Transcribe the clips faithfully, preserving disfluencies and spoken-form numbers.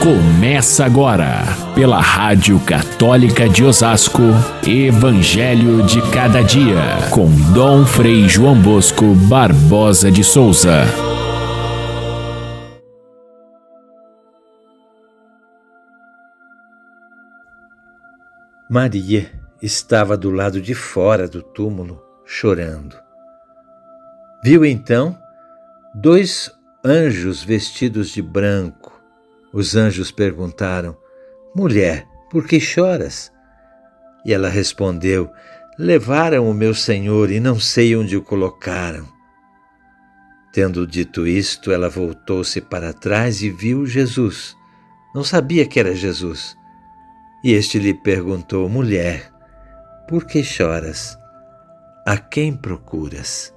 Começa agora, pela Rádio Católica de Osasco, Evangelho de Cada Dia, com Dom Frei João Bosco Barbosa de Souza. Maria estava do lado de fora do túmulo, chorando. Viu então dois anjos vestidos de branco. Os anjos perguntaram: Mulher, por que choras? E ela respondeu: Levaram o meu Senhor e não sei onde o colocaram. Tendo dito isto, ela voltou-se para trás e viu Jesus. Não sabia que era Jesus. E este lhe perguntou: Mulher, por que choras? A quem procuras?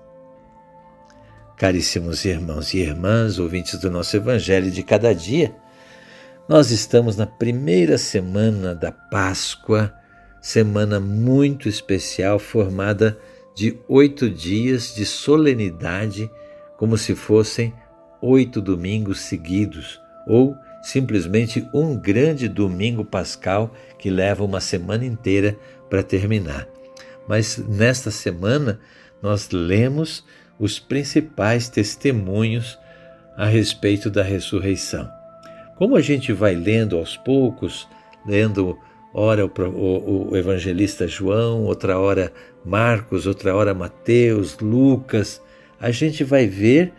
Caríssimos irmãos e irmãs, ouvintes do nosso Evangelho de Cada Dia, nós estamos na primeira semana da Páscoa, semana muito especial, formada de oito dias de solenidade, como se fossem oito domingos seguidos, ou simplesmente um grande domingo pascal que leva uma semana inteira para terminar. Mas nesta semana nós lemos os principais testemunhos a respeito da ressurreição. Como a gente vai lendo aos poucos, lendo ora o, o, o evangelista João, outra hora Marcos, outra hora Mateus, Lucas, a gente vai ver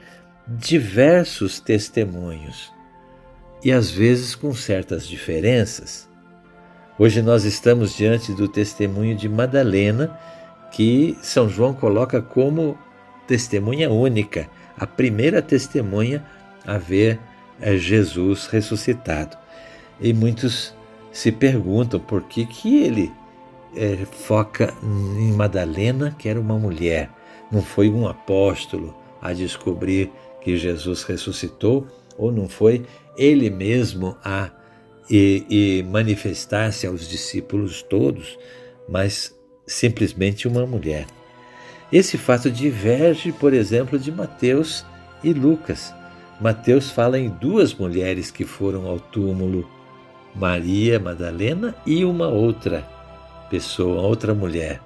diversos testemunhos e às vezes com certas diferenças. Hoje nós estamos diante do testemunho de Madalena, que São João coloca como testemunha única, a primeira testemunha a ver é Jesus ressuscitado. E muitos se perguntam por que, que ele é, foca em Madalena, que era uma mulher. Não foi um apóstolo a descobrir que Jesus ressuscitou, ou não foi ele mesmo a e, e manifestar-se aos discípulos todos, mas simplesmente uma mulher. Esse fato diverge, por exemplo, de Mateus e Lucas. Mateus fala em duas mulheres que foram ao túmulo, Maria Madalena e uma outra pessoa, outra mulher.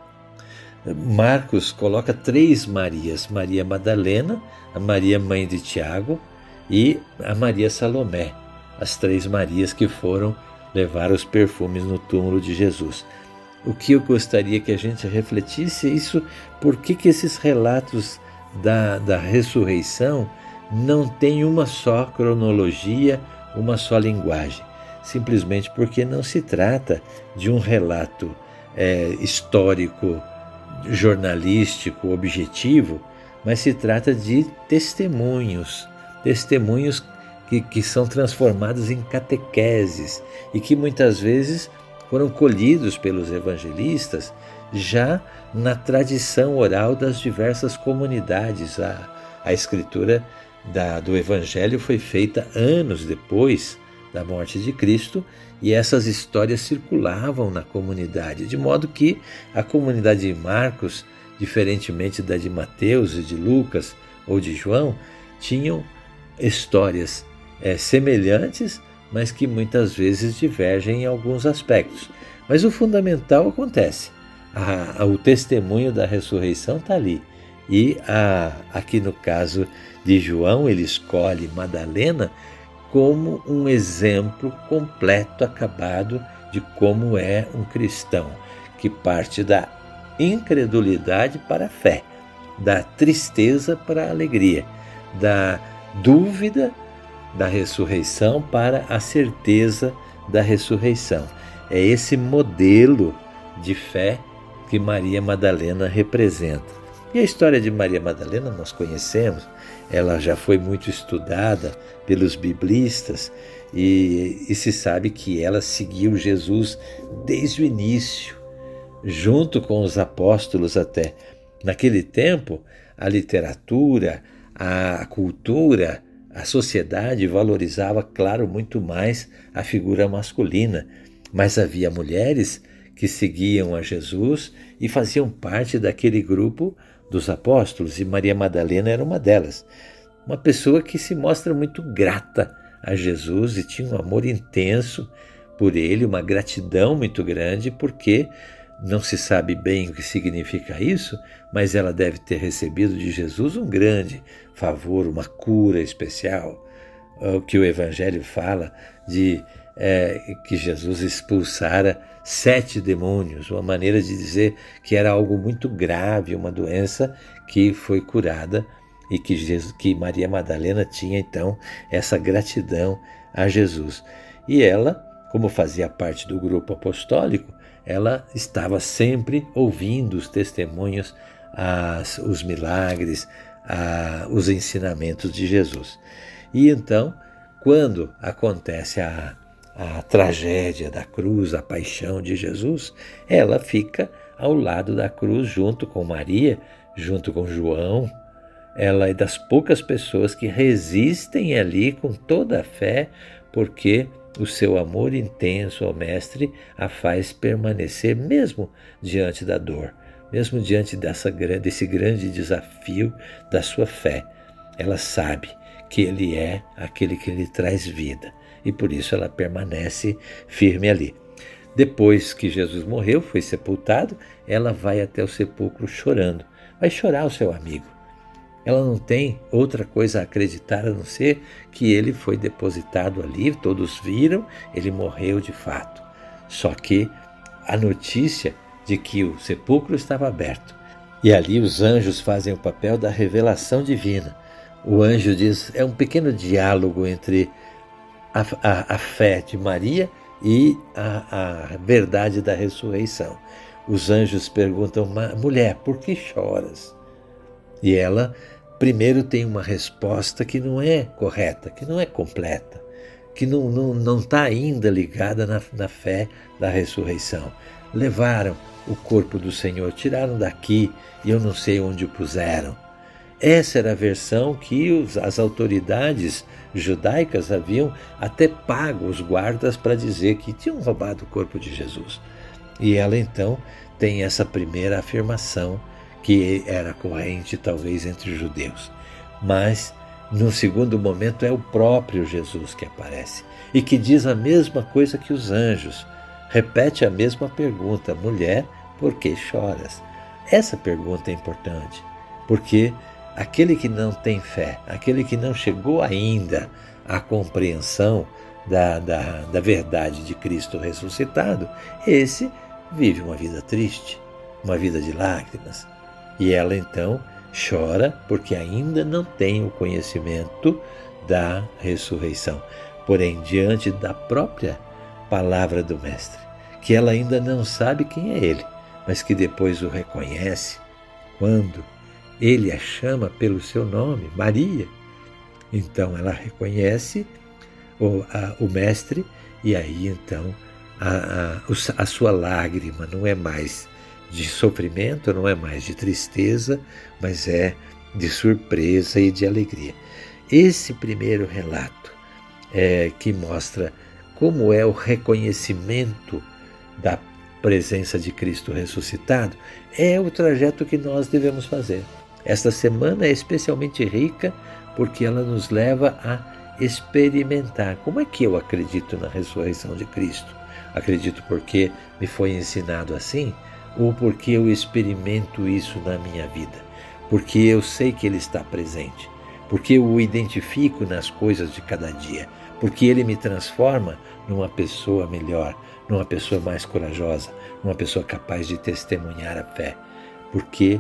Marcos coloca três Marias: Maria Madalena, a Maria mãe de Tiago e a Maria Salomé, as três Marias que foram levar os perfumes no túmulo de Jesus. O que eu gostaria que a gente refletisse é isso: por que, que esses relatos da, da ressurreição não têm uma só cronologia, uma só linguagem? Simplesmente porque não se trata de um relato é, histórico, jornalístico, objetivo, mas se trata de testemunhos, testemunhos que, que são transformados em catequeses e que muitas vezes foram colhidos pelos evangelistas já na tradição oral das diversas comunidades. A, a escritura da, do Evangelho foi feita anos depois da morte de Cristo e essas histórias circulavam na comunidade, de modo que a comunidade de Marcos, diferentemente da de Mateus e de Lucas ou de João, tinham histórias é, semelhantes, mas que muitas vezes divergem em alguns aspectos. Mas o fundamental acontece. A, a, o testemunho da ressurreição está ali. E a, aqui no caso de João, ele escolhe Madalena como um exemplo completo, acabado, de como é um cristão, que parte da incredulidade para a fé, da tristeza para a alegria, da dúvida da ressurreição para a certeza da ressurreição. É esse modelo de fé que Maria Madalena representa. E a história de Maria Madalena nós conhecemos, ela já foi muito estudada pelos biblistas e, e se sabe que ela seguiu Jesus desde o início, junto com os apóstolos até. Naquele tempo, a literatura, a cultura, a sociedade valorizava, claro, muito mais a figura masculina, mas havia mulheres que seguiam a Jesus e faziam parte daquele grupo dos apóstolos, e Maria Madalena era uma delas. Uma pessoa que se mostra muito grata a Jesus e tinha um amor intenso por ele, uma gratidão muito grande, porque não se sabe bem o que significa isso, mas ela deve ter recebido de Jesus um grande favor, uma cura especial. O que o Evangelho fala de é, que Jesus expulsara sete demônios, uma maneira de dizer que era algo muito grave, uma doença que foi curada e que, Jesus, que Maria Madalena tinha então essa gratidão a Jesus. E ela, como fazia parte do grupo apostólico, ela estava sempre ouvindo os testemunhos, as, os milagres, a, os ensinamentos de Jesus. E então, quando acontece a, a tragédia da cruz, a paixão de Jesus, ela fica ao lado da cruz junto com Maria, junto com João. Ela é das poucas pessoas que resistem ali com toda a fé, porque o seu amor intenso ao Mestre a faz permanecer mesmo diante da dor, mesmo diante dessa, desse grande desafio da sua fé. Ela sabe que Ele é aquele que lhe traz vida e por isso ela permanece firme ali. Depois que Jesus morreu, foi sepultado, ela vai até o sepulcro chorando. Vai chorar o seu amigo. Ela não tem outra coisa a acreditar a não ser que ele foi depositado ali, todos viram, ele morreu de fato. Só que a notícia de que o sepulcro estava aberto, e ali os anjos fazem o papel da revelação divina. O anjo diz, é um pequeno diálogo entre a, a, a fé de Maria e a, a verdade da ressurreição. Os anjos perguntam, mulher, por que choras? E ela primeiro tem uma resposta que não é correta, que não é completa, que não está não, não tá ainda ligada na, na fé da ressurreição. Levaram o corpo do Senhor, tiraram daqui e eu não sei onde o puseram. Essa era a versão que os, as autoridades judaicas haviam até pago os guardas para dizer que tinham roubado o corpo de Jesus. E ela então tem essa primeira afirmação que era corrente talvez entre os judeus. Mas, no segundo momento, é o próprio Jesus que aparece e que diz a mesma coisa que os anjos. Repete a mesma pergunta, mulher, por que choras? Essa pergunta é importante, porque aquele que não tem fé, aquele que não chegou ainda à compreensão da, da, da verdade de Cristo ressuscitado, esse vive uma vida triste, uma vida de lágrimas. E ela então chora porque ainda não tem o conhecimento da ressurreição. Porém, diante da própria palavra do Mestre, que ela ainda não sabe quem é ele, mas que depois o reconhece quando ele a chama pelo seu nome, Maria. Então ela reconhece o, a, o Mestre e aí então a, a, a sua lágrima não é mais de sofrimento, não é mais de tristeza, mas é de surpresa e de alegria. Esse primeiro relato é, que mostra como é o reconhecimento da presença de Cristo ressuscitado, é o trajeto que nós devemos fazer. Esta semana é especialmente rica porque ela nos leva a experimentar. Como é que eu acredito na ressurreição de Cristo? Acredito porque me foi ensinado assim? Ou porque eu experimento isso na minha vida, porque eu sei que Ele está presente, porque eu o identifico nas coisas de cada dia, porque Ele me transforma numa pessoa melhor, numa pessoa mais corajosa, numa pessoa capaz de testemunhar a fé, porque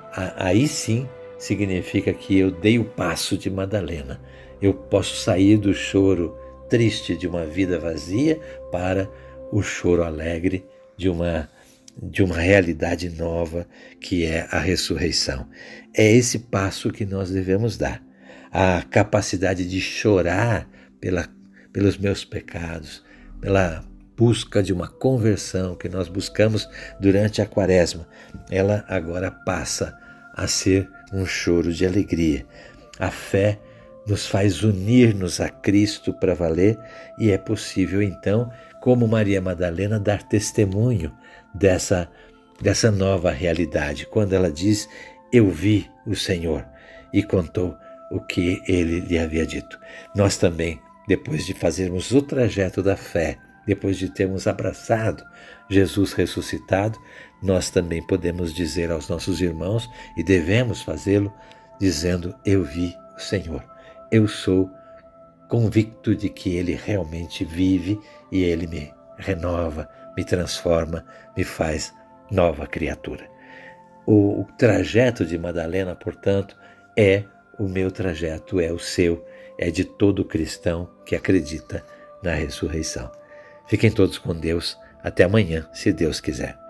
aí sim significa que eu dei o passo de Madalena, eu posso sair do choro triste de uma vida vazia para o choro alegre de uma de uma realidade nova que é a ressurreição. É esse passo que nós devemos dar. A capacidade de chorar pela, pelos meus pecados, pela busca de uma conversão que nós buscamos durante a quaresma, ela agora passa a ser um choro de alegria. A fé nos faz unir-nos a Cristo para valer e é possível então, como Maria Madalena, dar testemunho dessa, dessa nova realidade, quando ela diz, eu vi o Senhor, e contou o que ele lhe havia dito. Nós também depois de fazermos o trajeto da fé, depois de termos abraçado Jesus ressuscitado, nós também podemos dizer aos nossos irmãos, e devemos fazê-lo, dizendo: eu vi o Senhor, eu sou convicto de que Ele realmente vive e Ele me renova, me transforma, me faz nova criatura. O, o trajeto de Madalena, portanto, é o meu trajeto, é o seu, é de todo cristão que acredita na ressurreição. Fiquem todos com Deus. Até amanhã, se Deus quiser.